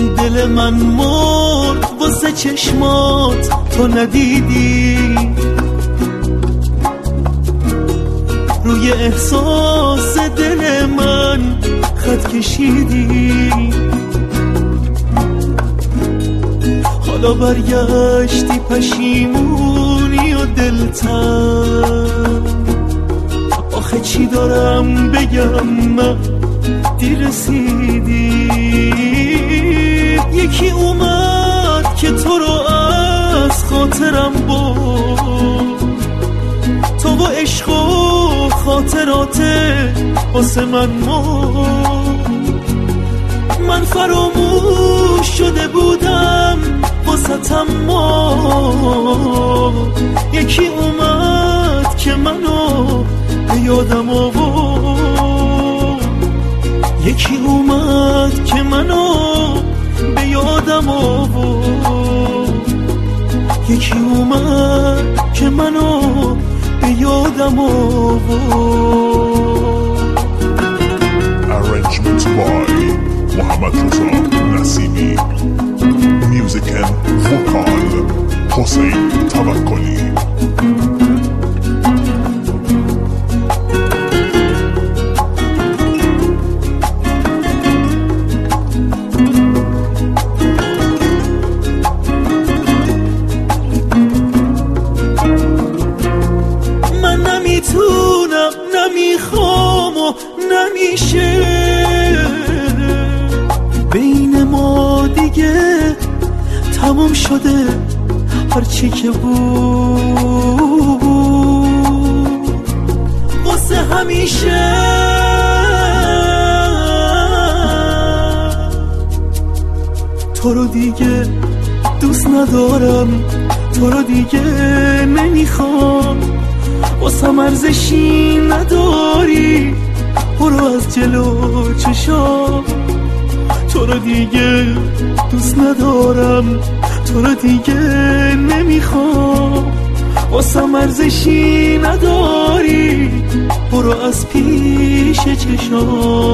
دل من مرد واسه چشمات تو ندیدی، روی احساس دل من خط کشیدی. حالا برگشتی پشیمونی و دلتنگ، آخه چی دارم بگم من دیر رسیدی. یکی اومد که تو رو از خاطرم برد، تو و عشق و خاطرات واسه من مرد. من فراموش شده بودم واسطم مرد. یکی اومد که منو به یادم آورد، یکی اومد که منو به یادم آورد، یکی اومد که منو به یادم آورد. Arrangement by Mohammad Reza Nasimi. Music and vocal Hossein Tawakkoli. من نمیتونم، نمیخوام و نمیشه، بین ما دیگه تموم شده هرچی که بود واسه همیشه. تو رو دیگه دوست ندارم، تو رو دیگه نمیخوام، واسم ارزشی نداری، برو از جلو چشام. تو رو دیگه دوست ندارم، تو رو دیگه نمیخوام، واسم ارزشی نداری، برو از پیش چشام.